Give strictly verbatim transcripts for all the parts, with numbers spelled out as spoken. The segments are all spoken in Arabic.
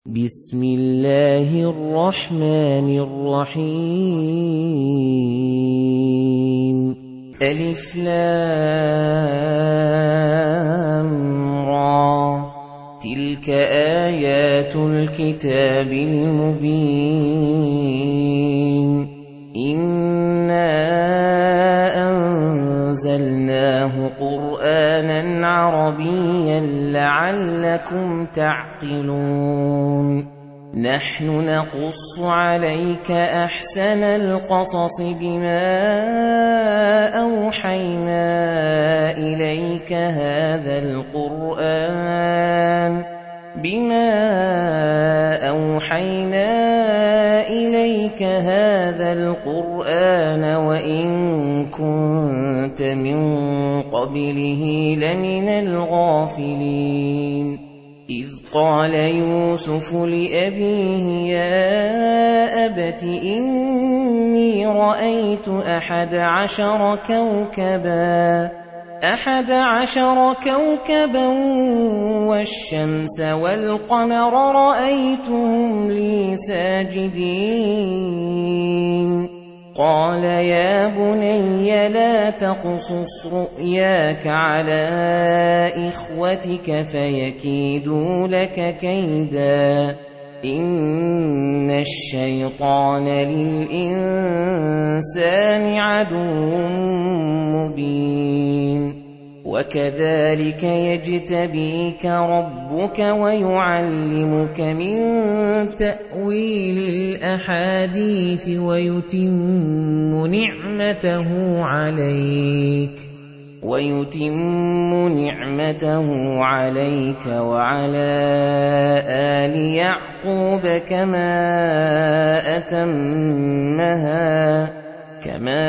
بسم الله الرحمن الرحيم ألف لام را تلك آيات الكتاب المبين إنا أنزلناه قرآنا عربيا لعلكم تعقلون نحن نقص عليك أحسن القصص بما أوحينا إليك هذا القرآن بما أوحينا إليك هذا القرآن وإن كنت من قبله لمن الغافلين إذ قال يوسف لأبيه يا أبت إني رأيت أحد عشر كوكبا أحد عشر كوكبا والشمس والقمر رأيتهم لي ساجدين قال يا بني لا تقصص رؤياك على إخوتك فيكيدوا لك كيدا إن الشيطان للإنسان عدو مبين وكذلك يجتبيك ربك ويعلمك من تأويل الأحاديث ويتم نعمته عليك ويتم نعمته عليك وعلى آل يعقوب كما أتمها كما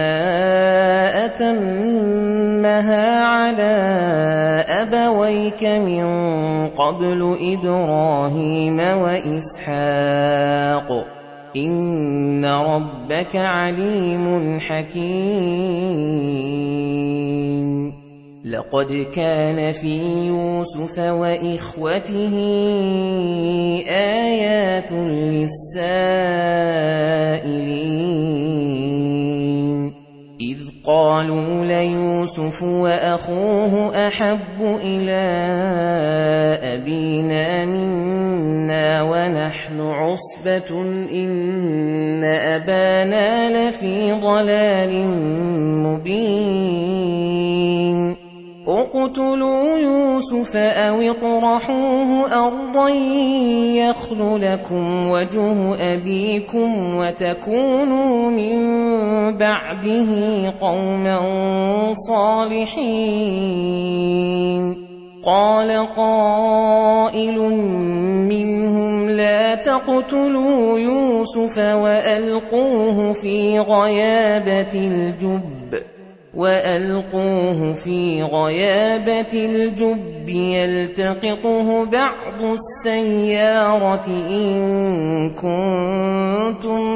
أتمها على أبويك من قبل إبراهيم وإسحاق إن ربك عليم حكيم لقد كان في يوسف وإخوته آيات للسائلين إذ قالوا ليوسف وأخوه أحب إلى أبينا منا ونحن عصبة إن أبانا لفي ضلال مبين اقتلوا يوسف أو اطرحوه أرضا يخل لكم وجه أبيكم وتكونوا من بعده قوما صالحين قال قائل منهم لا تقتلوا يوسف وألقوه في غيابة الجب وألقوه في غيابة الجب يلتقطه بعض السيارة إن كنتم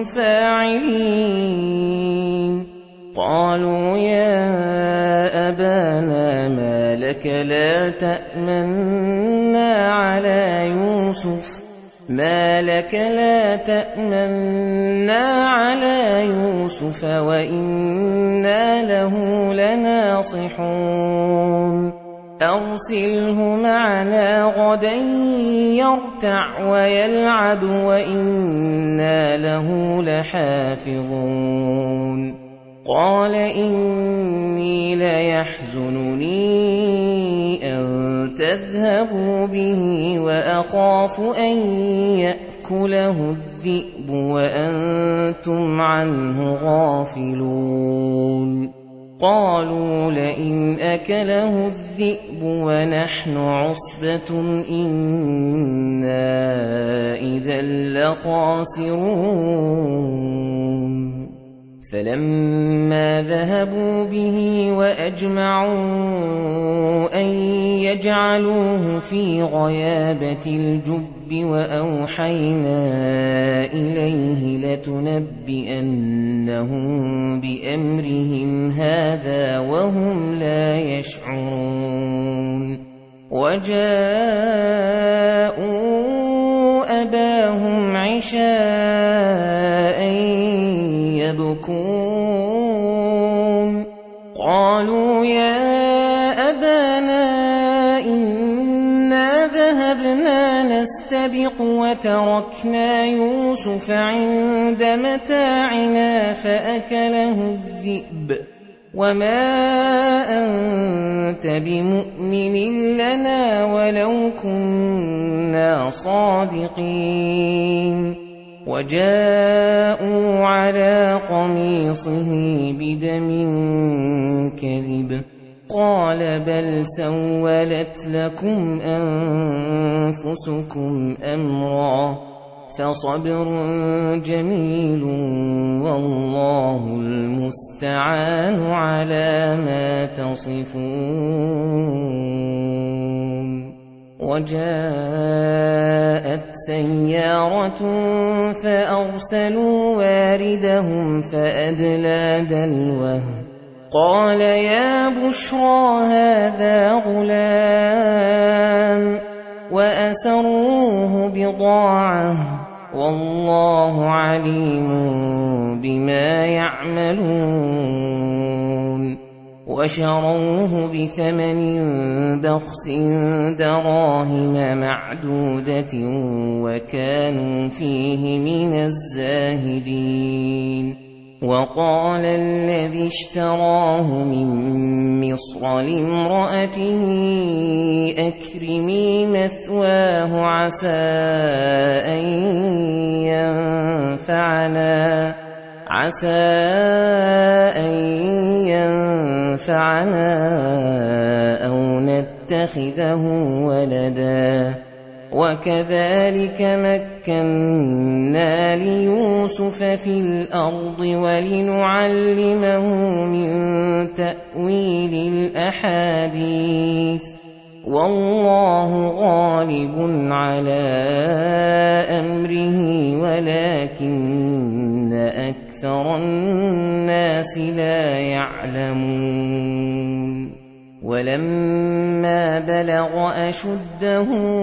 فاعلين قالوا يا أبانا ما لك لا تأمنا على يوسف ما لك لا تأمنا على يوسف وإنا له لناصحون أرسله معنا غدا يرتع ويلعب وإنا له لحافظون قال إني ليحزنني أن تذهبوا به وأخاف أن يأكله الذئب وأنتم عنه غافلون قالوا لئن أكله الذئب ونحن عصبة إنا إذا لخاسرون فلما ذهبوا به وأجمعوا أن يجعلوه في غيابة الجب وأوحينا إليه لتنبئنهم بأمرهم هذا وهم لا يشعرون وجاءوا أباهم عشاء يبكون قالوا يا أبانا إنا ذهبنا نستبق وتركنا يوسف عند متاعنا فأكله الذئب وما أنت بمؤمن لنا ولو كنا صادقين وجاءوا على قميصه بدم كذب قال بل سولت لكم أنفسكم أمرا فصبر جميل والله المستعان على ما تصفون وجاءت سيارة فأرسلوا واردهم فأدلى دلوه قال يا بشرى هذا غلام وأسروه بضاعة والله عليم بما يعملون وشروه بثمن بخس دراهم معدودة وكانوا فيه من الزاهدين وقال الذي اشتراه من مصر لامرأته أكرمي مثواه عسى أن ينفعنا عسى أن ينفعنا أو نتخذه ولدا وكذلك مكنا ليوسف في الأرض ولنعلمه من تأويل الأحاديث والله غالب على أمره ولكن أكثر الناس لا يعلمون ولما بلغ أشده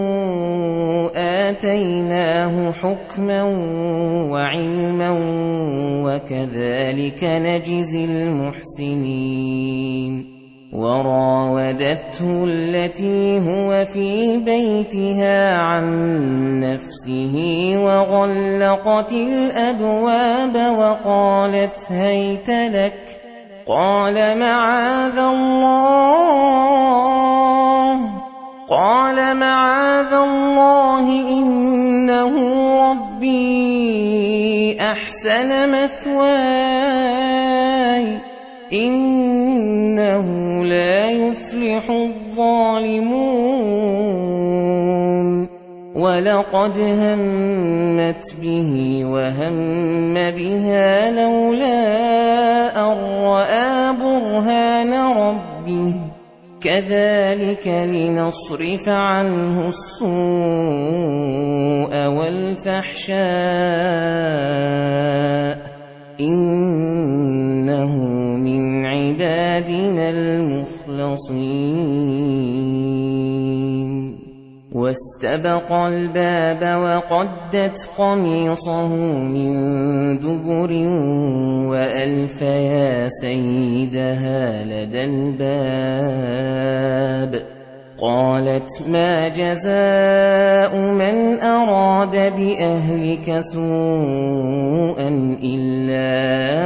آتيناه حكما وعلما وكذلك نجزي المحسنين وراودته التي هو في بيتها عن نفسه وغلقت الأبواب وقالت هيت لك قال معاذ الله قال معاذ الله إنه ربي أحسن مثواي إنه لا يفلح الظالمون ولقد همت به وهم بها لولا أن رأى برهان ربه كذلك لنصرف عنه السوء والفحشاء إنه من عبادنا المخلصين واستبق الباب وقدت قميصه من دبر وألف يا سيدها لدى الباب قالت ما جزاء من أراد بأهلك سوءا إلا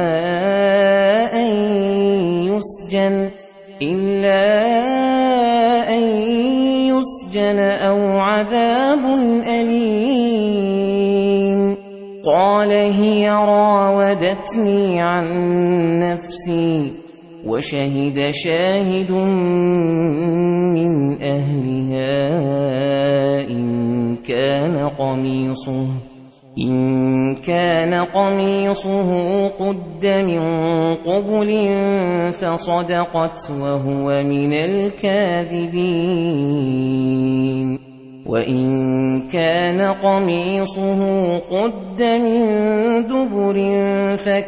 أن يسجن إلا أن يسجن أو عذاب أليم قال هي راودتني عن نفسي وشهد شاهد من أهلها إن كان قميصه إن كان قميصه قد من قبل فصدقت وهو من الكاذبين وإن كان قميصه قد من دبر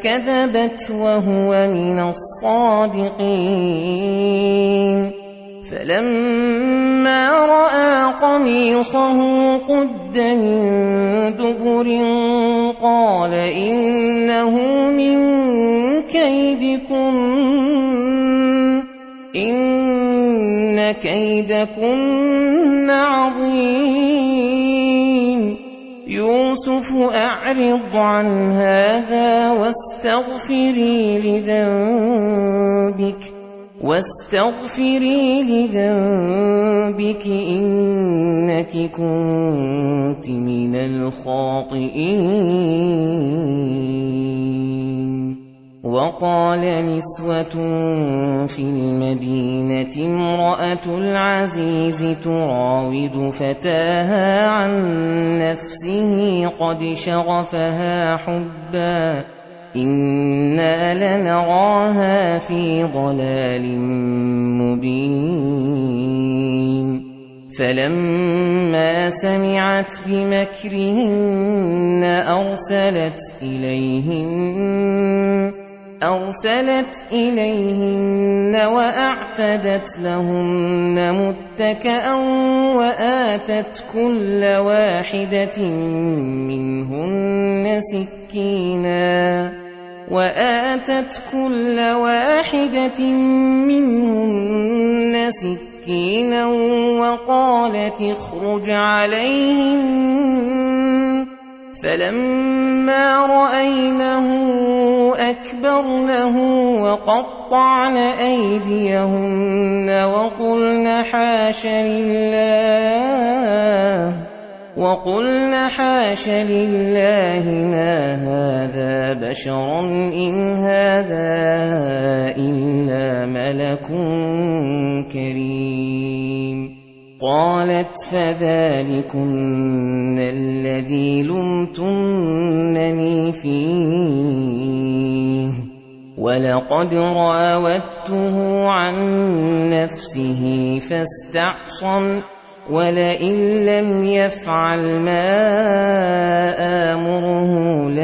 فكذبت وهو من الصادقين فلما رأى قميصه قد من دبر قال إنه من كيدكن إن كيدكن عظيم يوسف أعرض عن هذا واستغفري لذنبك واستغفري لذنبك إنك كنت من الخاطئين. وقال نسوة في المدينة امرأة العزيز تراود فتاها عن نفسه قد شغفها حبا إنا لنراها في ضلال مبين. فلما سمعت بمكرهن أرسلت إليهن أرسلت إليهن وأعتدت لهن متكأ وآتت كل واحدة منهن سكينا وآتت كل واحدة منهن سكينا وقالت اخرج عليهم. فلما رأينه أكبرنه وقطعن أيديهن وقلن حاش لله وقلن حاش لله ما هذا بشرا إن هذا إلا ملك كريم. قالت فذلكن الذي لمتنني فيه ولقد راودته عن نفسه فاستعصم ولئن لم يفعل ما آمره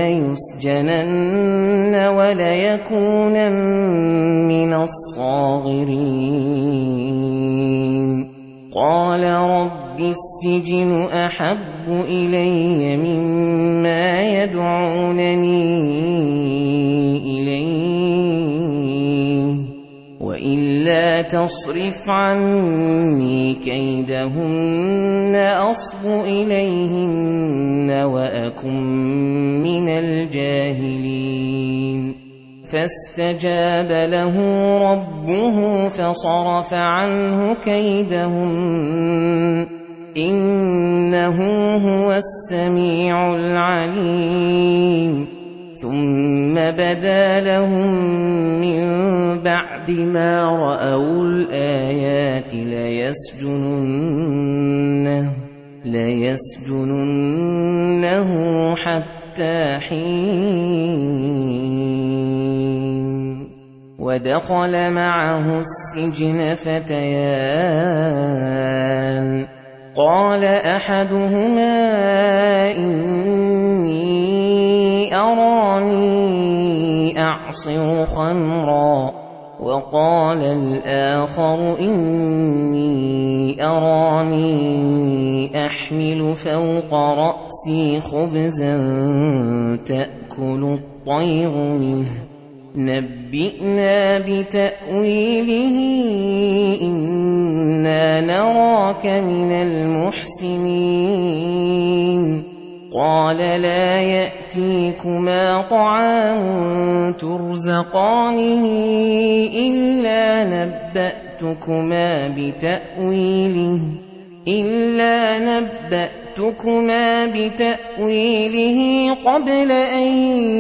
ليسجنن وليكونن من الصاغرين. قال رب السجن أحب إلي مما يدعونني إليه وإلا تصرف عني كيدهن أصب إليهن وأكن من الجاهلين. فاستجاب له ربه فصرف عنه كيدهن إنه هو السميع العليم. ثم بدا لهم من بعد ما رأوا الآيات ليسجننه, ليسجننه حتى حين. ودخل معه السجن فتيان قال أحدهما إني أراني أعصر خمرا وقال الآخر إني أراني أحمل فوق رأسي خبزا تأكل الطير منه نبئنا بتأويله إنا نراك من المحسنين. قال لا يأتيكما طعام ترزقانه إلا نبأتكما بتأويله إلا نبأتكما بتأويله قبل أن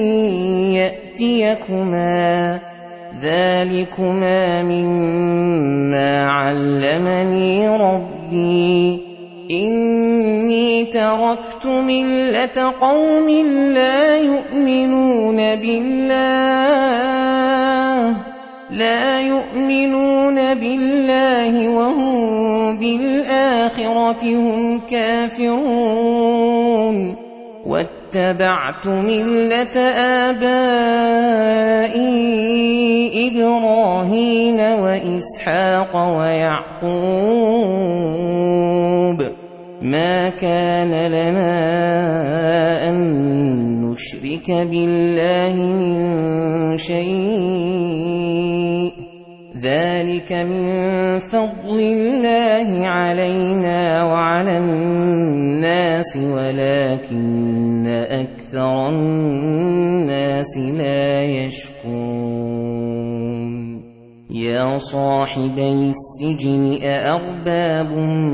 يأتيكما ذلكما مما علمني ربي إني تركت ملة قوم لا يؤمنون بالله لا يؤمنون بالله وهم بالآخرة هم كافرون واتبعت ملة آبائي إبراهيم وإسحاق ويعقوب ما كان لنا أن نشرك بالله من شيء ذلك من فضل الله علينا وعلى الناس ولكن أكثر الناس لا يشكرون يا صاحبي السجن أأرباب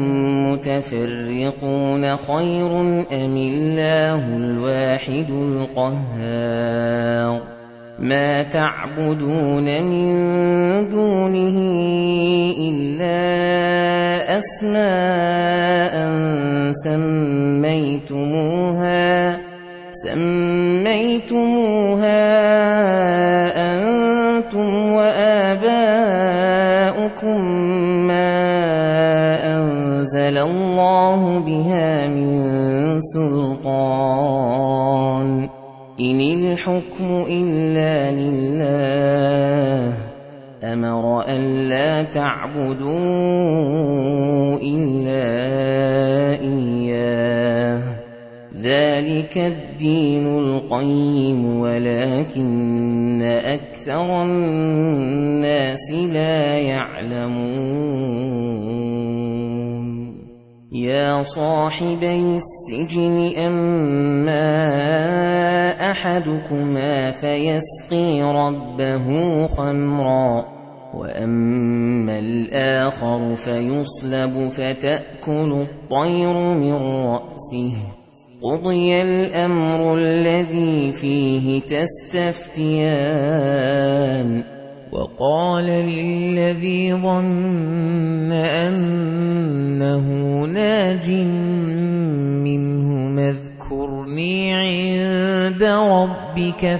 متفرقون خير أم الله الواحد القهار ما تعبدون من دونه إلا أسماء سميتموها سميتموها أنتم وآباؤكم ما أنزل الله بها من سلطان إن الحكم إلا لله أمر ألا تعبدوا إلا إياه ذلك الدين القيم ولكن أكثر الناس لا يعلمون يا صاحبي السجن أما أحدكما فيسقي ربه خمرا وأما الآخر فيصلب فتأكل الطير من رأسه قضي الأمر الذي فيه تستفتيان وقال للذي ظن أنه ناج منه اذكرني عند ربك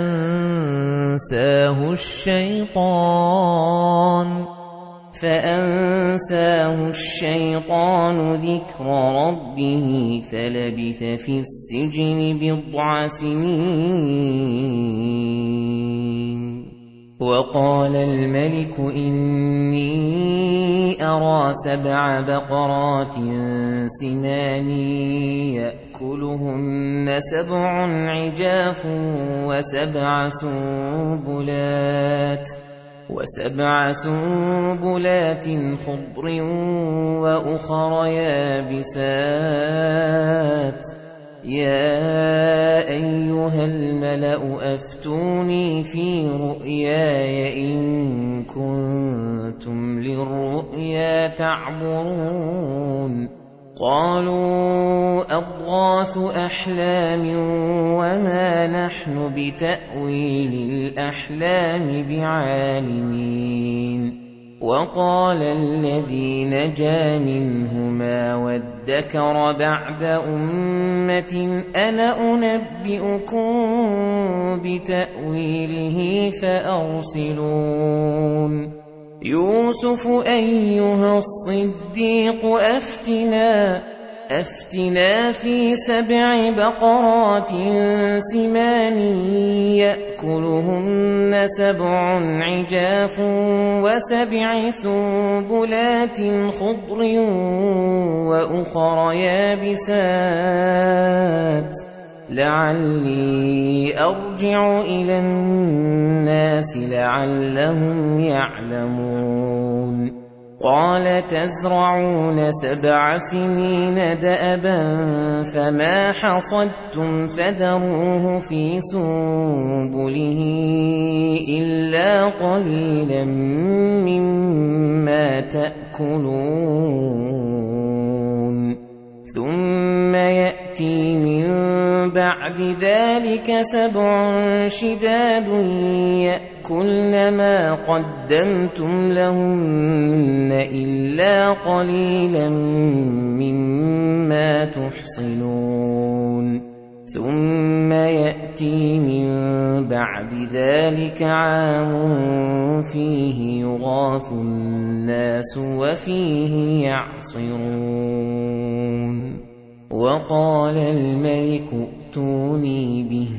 فأنساه الشيطان فأنساه الشيطان ذكر ربه فلبث في السجن بضع سنين وقال الملك إني أرى سبع بقرات سمان يأكلهن سبع عجاف وسبع سنبلات وسبع سنبلات خضر وأخر يابسات يا أيها الملأ أفتوني في رؤياي إن كنتم للرؤيا تعبرون قالوا أضغاث أحلام وما نحن بتأويل الأحلام بعالمين وقال الذي نجا منهما وادكر بعد أمة أنا أنبئكم بتأويله فأرسلون يوسف أيها الصديق أفتنا أفتنا في سبع بقرات سمان يأكلهن سبع عجاف وسبع سنبلات خضر وأخر يابسات لعلي أرجع إلى الناس لعلهم يعلمون قال تزرعون سبع سنين دأبا فما حصدتم فذروه في سنبله إلا قليلا مما تأكلون ثم يأتي من بعد ذلك سبع شداد يأكلن ما قدمتم لهن إلا قليلا مما تحصنون ثم يأتي من بعد ذلك عام فيه يغاث الناس وفيه يعصرون وقال الملك ائتوني به.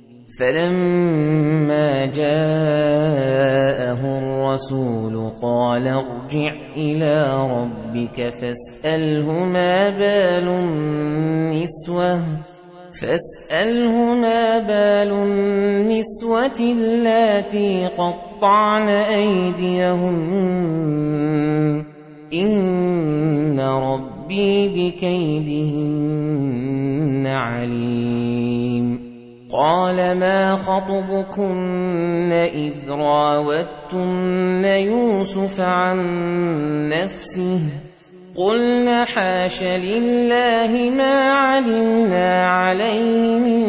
فلما جاءه الرسول قال ارجع إلى ربك فاسأله ما بال النسوة فاسأله ما بال النسوة اللاتي قطعن أيديهن إن ربي بكيدهن عليم. قال ما خطبكن إذ راوتن يوسف عن نفسه قلنا حاش لله ما علمنا عليه من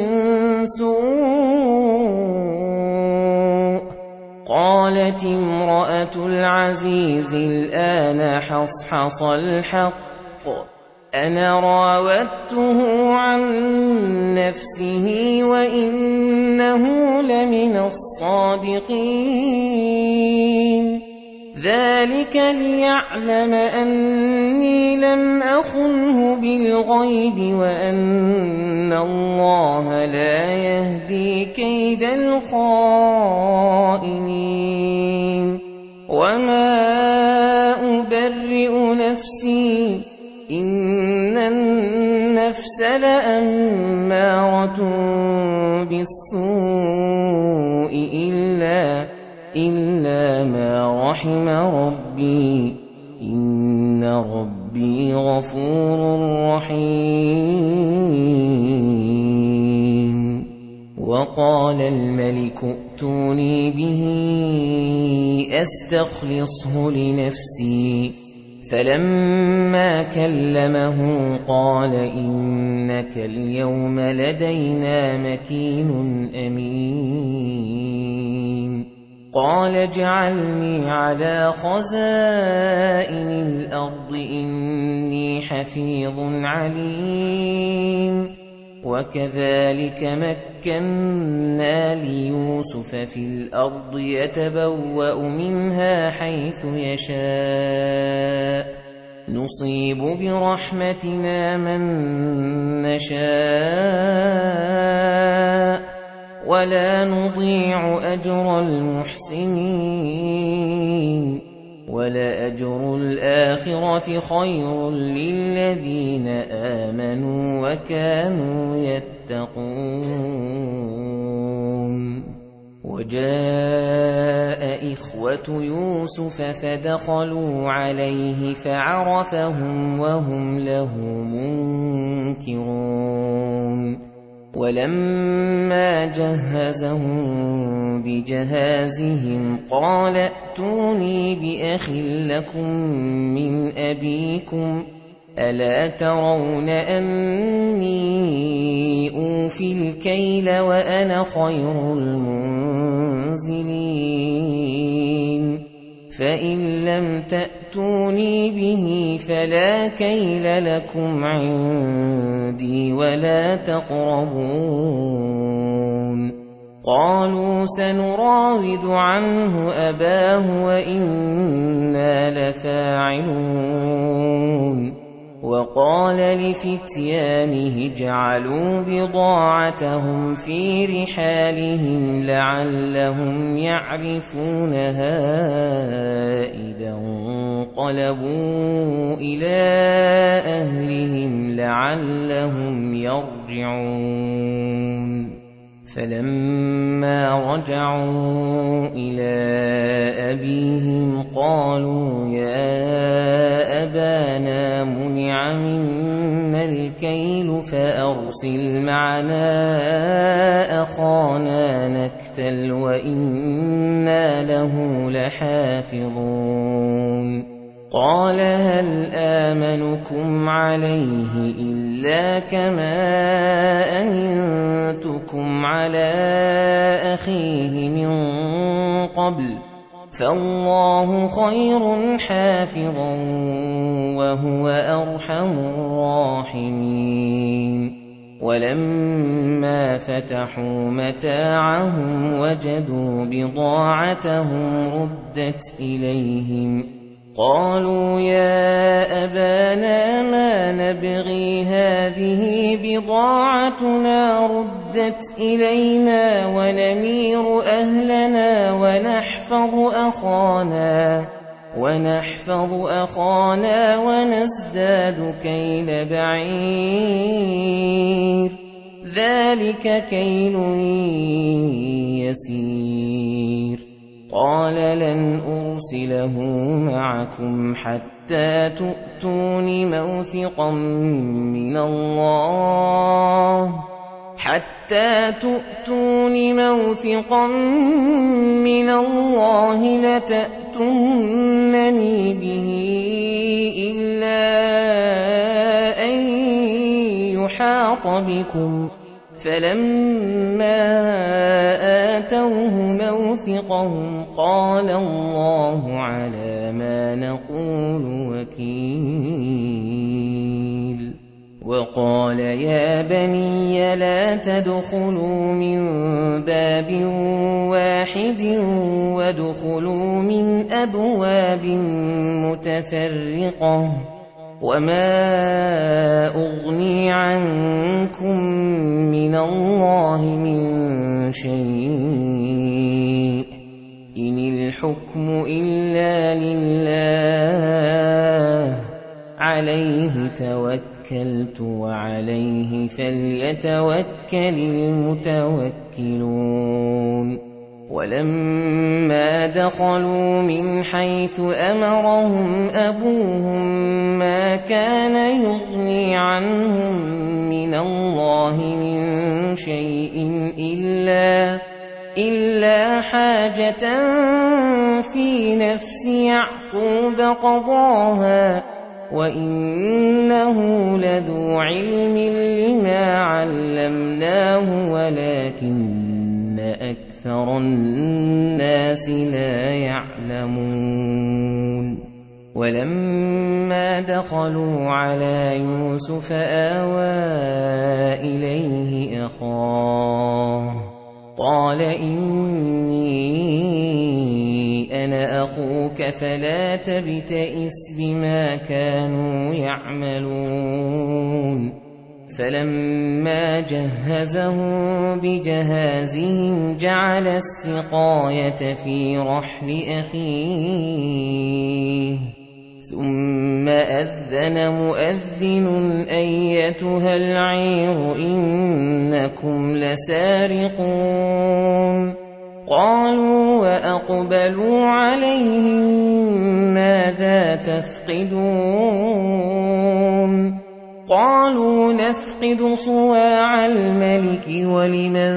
سوء. قالت امرأة العزيز الآن حصحص الحق أنا راودته عن نفسه وإنه لمن الصادقين. ذلك ليعلم أني لم أخنه بالغيب وأن الله لا يهدي كيد الخائنين. وما أبرئ نفسي إن النفس لأمارة بالسوء إلا إلا ما رحم ربي إن ربي غفور رحيم. وقال الملك ائتوني به أستخلصه لنفسي. فلما كلمه قال إنك اليوم لدينا مكين أمين. قال اجعلني على خزائن الأرض إني حفيظ عليم. وكذلك مكنا ليوسف في الأرض يتبوأ منها حيث يشاء نصيب برحمتنا من نشاء ولا نضيع أجر المحسنين. ولأجر الآخرة خير للذين آمنوا وكانوا يتقون. وجاء إخوة يوسف فدخلوا عليه فعرفهم وهم له منكرون. ولما جهزهم بجهازهم قال ائتوني بأخ لكم من أبيكم ألا ترون أني أوفي الكيل وأنا خير المنزلين. فإن لم تأتوني به فلا كيل لكم عندي ولا تقربون. قالوا سنراود عنه أباه وإنا لفاعلون. وقال لفتيانه اجعلوا بضاعتهم في رحالهم لعلهم يعرفونها إذا انقلبوا إلى أهلهم لعلهم يرجعون. فلما رجعوا إلى أبيهم قالوا يا أبانا منع منا الكيل فأرسل معنا أخانا نكتل وإنا له لحافظون. قال هل آمنكم عليه إلا كما أمنتكم على أخيه من قبل فالله خير حافظا وهو أرحم الراحمين. ولما فتحوا متاعهم وجدوا بضاعتهم ردت إليهم قالوا يا أبانا ما نبغي هذه بضاعتنا ردت إلينا ونمير أهلنا ونحفظ أخانا ونحفظ أخانا ونزداد كيل بعير ذلك كيل يسير قال لن أرسله معكم حتى تؤتون موثقا من الله حتى تؤتون موثقا من الله لتأتونني به إلا أن يحاط بكم فلما آتوه موثقهم قال الله على ما نقول وكيل وقال يا بني لا تدخلوا من باب واحد وادخلوا من أبواب متفرقة وما أغني عنكم من الله من شيء إن الحكم إلا لله عليه توكلت وعليه فليتوكل المتوكلون ولما دخلوا من حيث أمرهم أبوهم ما كان يغني عنهم من الله من شيء إلا, إلا حاجة في نفس يعقوب قضاها وإنه لذو علم لما علمناه ولكن أكثر الناس لا يعلمون ولما دخلوا على يوسف آوى إليه أخاه قال إني أنا أخوك فلا تبتئس بما كانوا يعملون فلما جهزهم بجهازهم جعل السقاية في رحل أخيه ثم أذن مؤذن أيتها العير إنكم لسارقون قالوا وأقبلوا عليهم ماذا تفقدون قالوا نفقد صواع الملك ولمن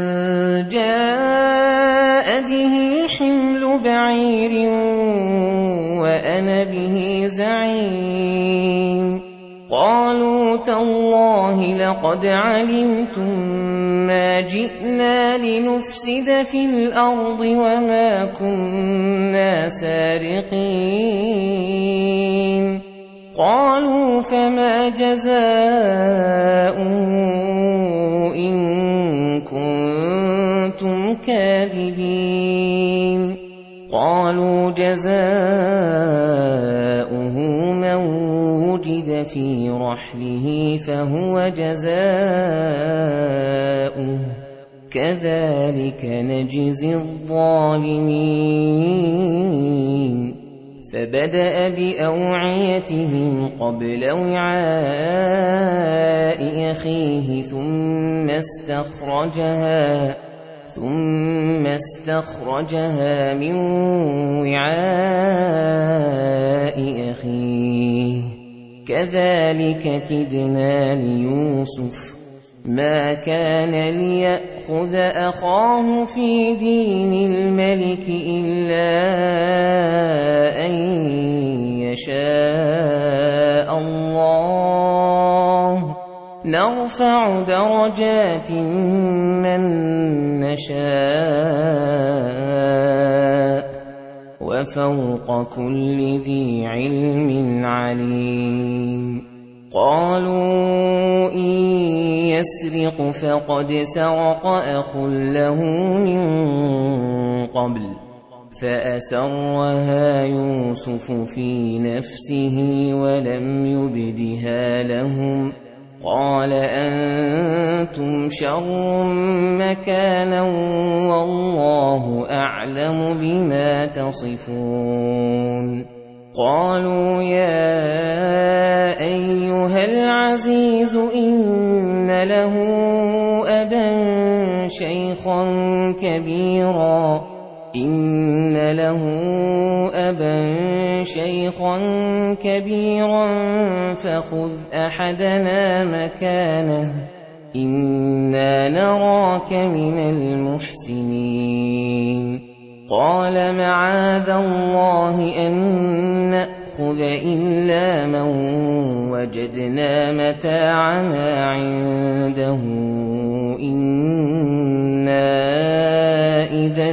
جاء به حمل بعير وأنا به زعيم قالوا تالله لقد علمتم ما جئنا لنفسد في الأرض وما كنا سارقين قالوا فما جزاؤه إن كنتم كاذبين قالوا جزاؤه من وجد في رحله فهو جزاؤه كذلك نجزي الظالمين فبدأ بأوعيتهم قبل وعاء أخيه ثم استخرجها ثم استخرجها من وعاء أخيه كذلك كدنا ليوسف ما كان ليأخذ أخاه في دين الملك إلا أن يشاء الله نرفع درجات من نشاء وفوق كل ذي علم عليم قالوا إن يسرق فقد سرق أخ له من قبل فأسرها يوسف في نفسه ولم يبدها لهم قال أنتم شر مكانا والله أعلم بما تصفون قالوا يا أيها العزيز إن له أبا شيخا كبيرا إن له أبا شيخا كبيرا فخذ أحدنا مكانه إنا نراك من المحسنين قال معاذ الله أن نأخذ إلا من وجدنا متاعنا عنده إنا إذا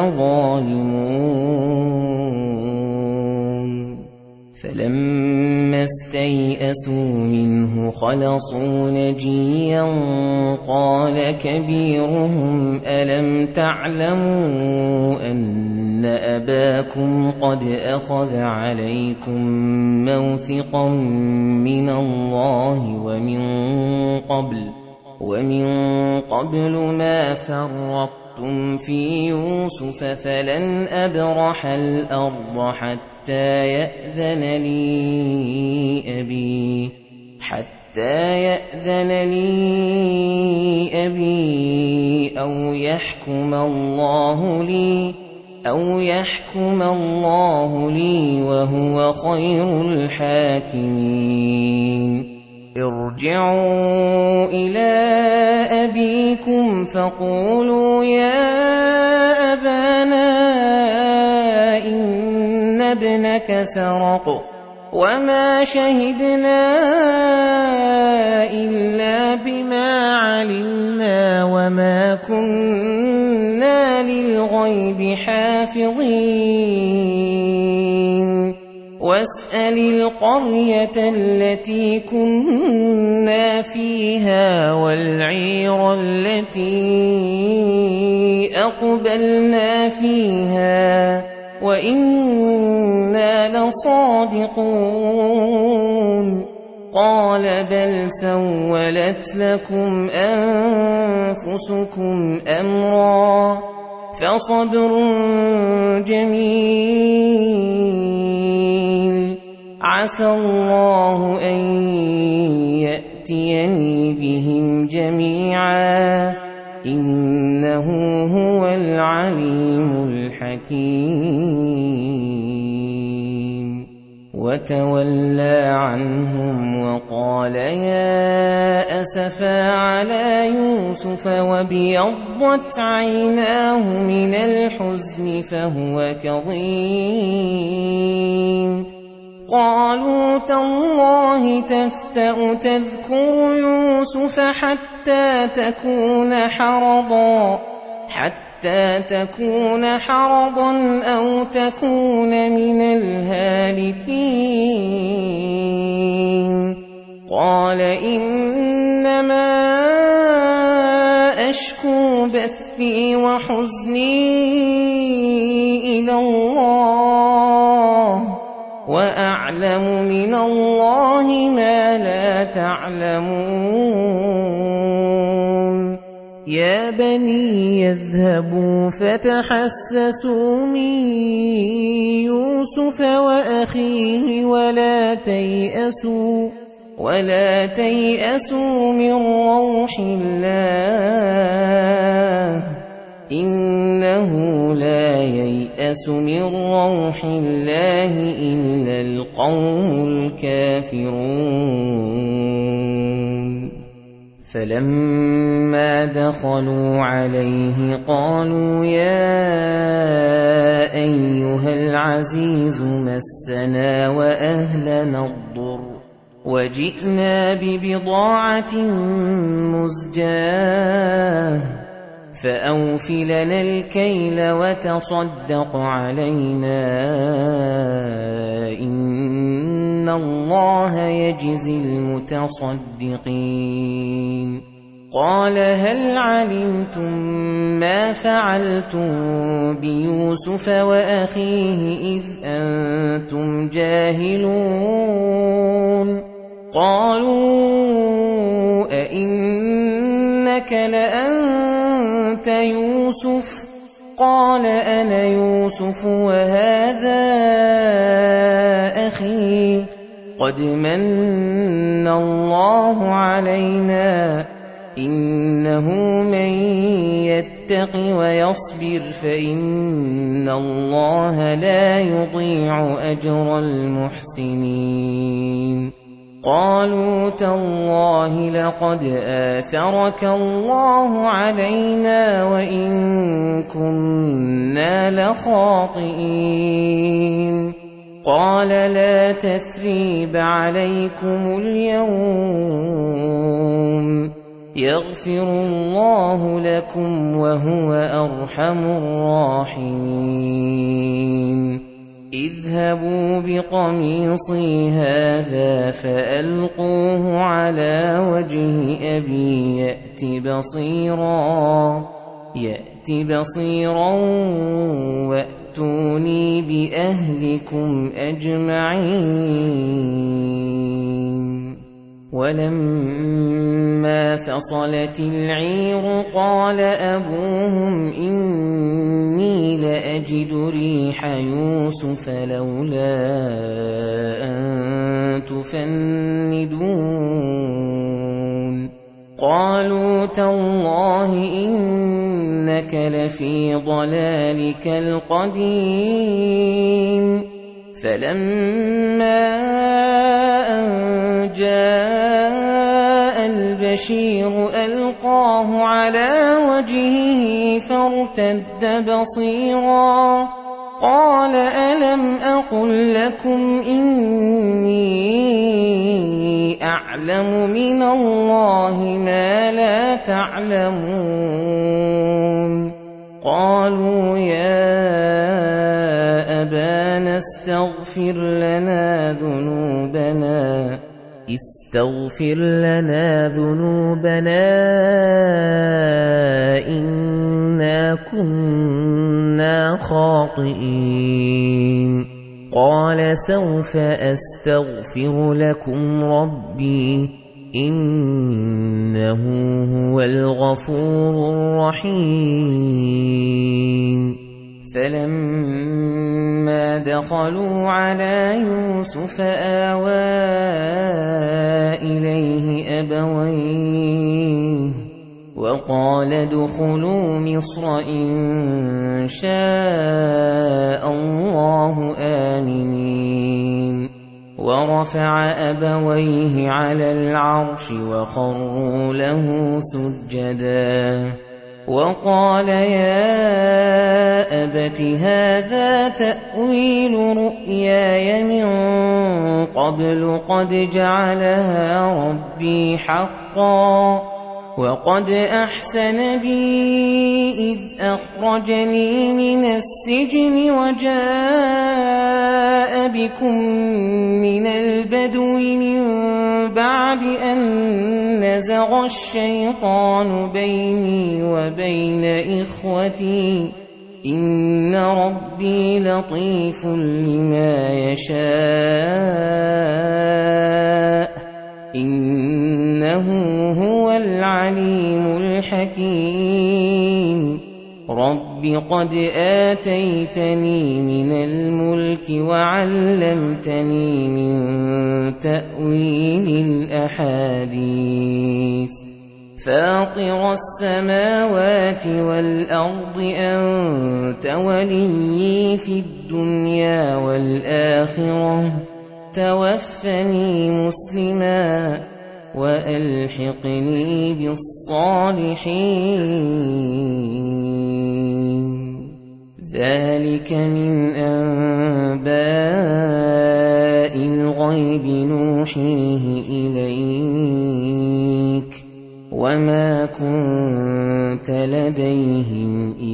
لظالمون فلما استيئسوا منه خلصوا نجيا قال كبيرهم ألم تعلموا أن أباكم قد أخذ عليكم موثقا من الله ومن قبل ومن قبل ما فرطتم في يوسف فلن أبرح الأرض حتى يأذن لي أبي حتى يأذن لي أبي أو يحكم الله لي أو يحكم الله لي وهو خير الحاكمين ارجعوا إلى أبيكم فقولوا يا أبانا إن ابنك سرق وما شهدنا إلا بما علمنا وما كنا للغيب حافظين واسأل القرية التي كنا فيها والعير التي أقبلنا فيها وإنا لصادقون قال بل سولت لكم أنفسكم أمرا فصبر جميل عسى الله أن يأتيني بهم جميعا إنه هو العليم الحكيم وتولى عنهم وقال يا أسفا على يوسف وابيضت عيناه من الحزن فهو كظيم قالوا تالله تفتأ تذكر يوسف حتى تكون حرضا حتى تكون حرضا أو تكون من الهالكين قال إنما أشكو بثي وحزني إلى الله وأعلم من الله ما لا تعلمون يا بني يذهبوا فتحسسوا من يوسف وأخيه ولا تيأسوا ولا تيأسوا من روح الله إنه لا ييأس من روح الله إلا القوم الكافرون فلما دخلوا عليه قالوا يا أيها العزيز مسنا وأهلنا الضر وجئنا ببضاعة مزجاة فأوف لنا الكيل وتصدق علينا إن الله يجزي المتصدقين قال هل علمتم ما فعلتم بيوسف وأخيه إذ أنتم جاهلون قالوا أئنك لأنت يوسف قال أنا يوسف وهذا أخي قد من الله علينا إنه من يتق ويصبر فإن الله لا يضيع أجر المحسنين قالوا تالله لقد آثرك الله علينا وإن كنا لخاطئين قال لا تثريب عليكم اليوم يغفر الله لكم وهو أرحم الراحمين اذهبوا بقميصي هذا فألقوه على وجه أبي يأت بصيرا يأت بصيرا وأتوني بأهلكم أجمعين ولما فصلت العير قال أبوهم إني لأجد ريح يوسف لولا أن تفندون قالوا تالله إنك لفي ضلالك القديم فلما أن جاء البشير ألقاه على وجهه فارتد بصيرا قال ألم أقل لكم إني أعلم من الله ما لا تعلمون قالوا يا أبانا استغفر لنا ذنوبنا استغفر لنا ذنوبنا إنا كنا خاطئين قال سوف أستغفر لكم ربي إنه هو الغفور الرحيم فلما دخلوا على يوسف آوى إليه أبويه وقال ادخلوا مصر إن شاء الله آمنين ورفع أبويه على العرش وخروا له سجدا وقال يا أبت هذا تأويل رؤياي من قبل قد جعلها ربي حقا وقد أحسن بي إذ أخرجني من السجن وجاء بكم من البدو من بعد أن نزغ الشيطان بيني وبين إخوتي إن ربي لطيف لما يشاء إنه هو العليم الحكيم رب قد آتيتني من الملك وعلمتني من تأويل الأحاديث فاطر السماوات والأرض أنت ولي في الدنيا والآخرة توفني مسلما وألحقني بالصالحين ذلك من أنباء الغيب نوحيه إليك وما كنت لديهم إذ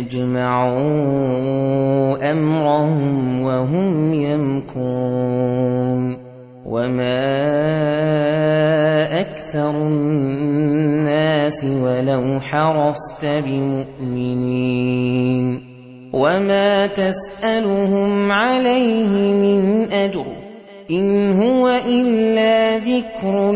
أجمعوا أمرهم وهم يمكرون وما أكثر الناس النَّاسِ وَلَوْ حَرَصْتَ بِمُؤْمِنِينَ وَمَا تَسْأَلُهُمْ عَلَيْهِ مِنْ أَجْرٍ إِنْ هُوَ إِلَّا ذِكْرٌ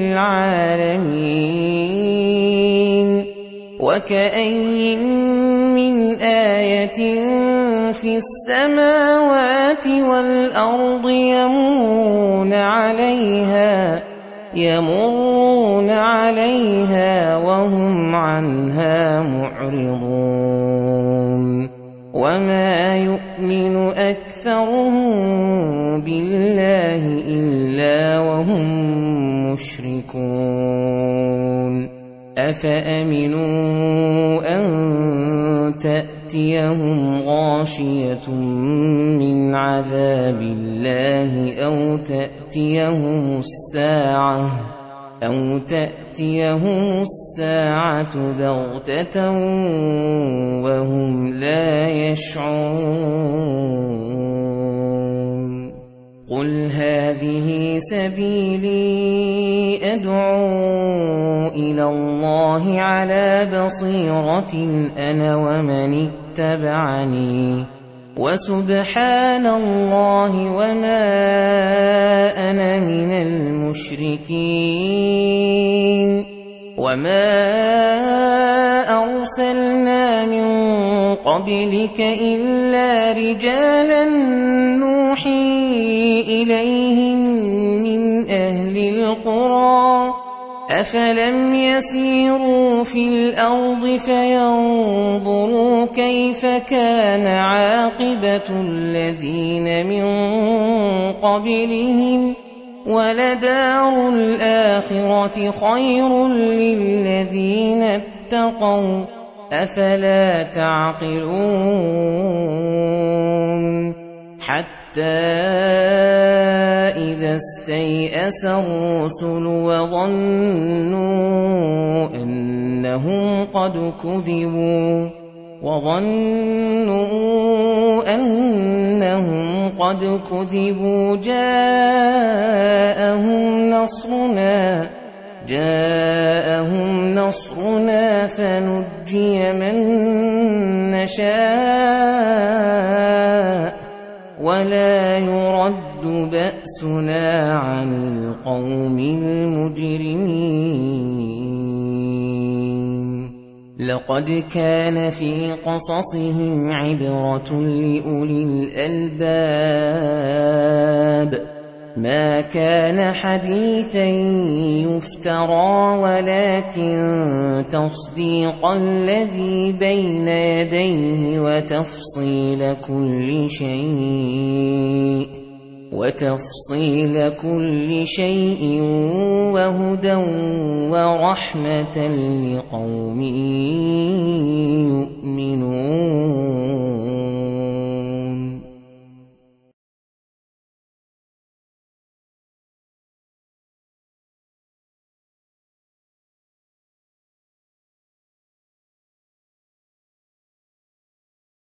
لِلْعَالَمِينَ وَكَأَيِّن مِّنْ آيَةٍ فِي السَّمَاوَاتِ وَالْأَرْضِ يَمُرُّونَ عَلَيْهَا يَمُرُّونَ عَلَيْهَا وَهُمْ عَنْهَا مُعْرِضُونَ وَمَا يُؤْمِنُ أَكْثَرُهُم بِاللَّهِ إِلَّا وَهُم مُّشْرِكُونَ أَفَأَمِنُوا أَن تَأْتِيَهُمْ غَاشِيَةٌ مِّنْ عَذَابِ اللَّهِ أَوْ تَأْتِيَهُمُ السَّاعَةُ أَوْ تَأْتِيَهُمُ السَّاعَةُ بَغْتَةً وَهُمْ لَا يَشْعُرُونَ قُلْ هَٰذِهِ سَبِيلِي أَدْعُو إِلَى اللَّهِ عَلَىٰ بَصِيرَةٍ أَنَا وَمَنِ اتَّبَعَنِي وَسُبْحَانَ اللَّهِ وَمَا أَنَا مِنَ الْمُشْرِكِينَ وَمَا أَرْسَلْنَا مِن قَبْلِكَ إِلَّا رِجَالًا نُّوحِي إِلَيْهِم مِّنْ أَهْلِ الْقُرَىٰ أَفَلَمْ يَسِيرُوا فِي الْأَرْضِ فَيَنظُرُوا كَيْفَ كَانَ عَاقِبَةُ الَّذِينَ مِن قَبْلِهِمْ ۚ وَلَدَارُ الْآخِرَةِ خَيْرٌ لِّلَّذِينَ اتَّقَوْا ۗ أَفَلَا تَعْقِلُونَ حَتَّىٰ إِذَا اسْتَيْأَسَ الرُّسُلُ وَظَنُّوا أَنَّهُمْ قَدْ كُذِبُوا وَظَنُّوا أَنَّهُمْ قَدْ كُذِبُوا جاءهم نصرنا جاءهم نصرنا فنجي من نشاء ولا يرد بأسنا عن القوم المجرمين لقد كان في قصصهم عبرة لأولي الألباب ما كان حديثا يفترى ولكن تصديق الذي بين يديه وتفصيل كل شيء وتفصيل كل شيء وهدى ورحمة لقوم